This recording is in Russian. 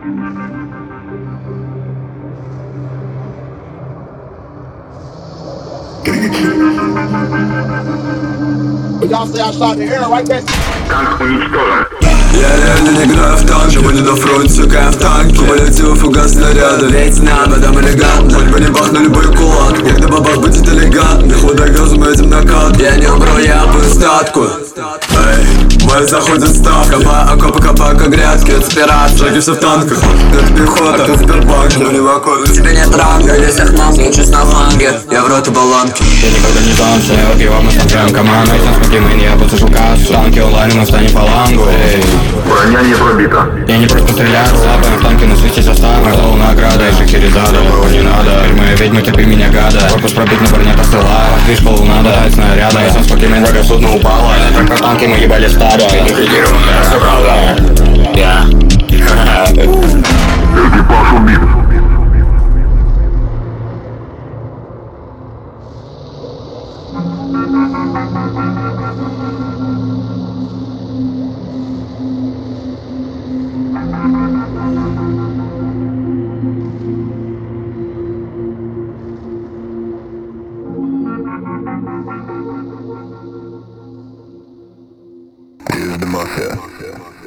Y'all say I shot the air right there. Танк уничтожен. Я реально не играю в танки, мы не на фронте, сука, я в танке. Полетел фугас снаряда, лейтенант, мадам элегантно. Хоть бы не бах на любой кулак, когда бабах будет элегантный. Худой газом этим накат, я не убрал, я по статку. Эй, бой заходит ставка, окопы, копака, грядки, это пират. Шаги все в танках, это пехота, это Сбербанк. Но не в окопе, у тебя нет ранга, здесь их много, учусь на фланге. Я в рот и баллонки. Я никогда не танцую, пиво мы снабжаем командой. Там спокойно, я послушал кассу. Танки онлайн, мы станем фалангу. Броня не пробита. Я не просто стреляю, слабым в танке на свете заставы. Зол награда, и шахерезада, было не надо. Моя ведьма, терпи меня, гада. Корпус пробит, на броне посылаю. Движ полунада, дать снаряда. Я сам спокойно, врага судно упало. Так про танки мы ебали стадо. Ликвидированная, все правда. Я. Экипаж убит. Is the mafia.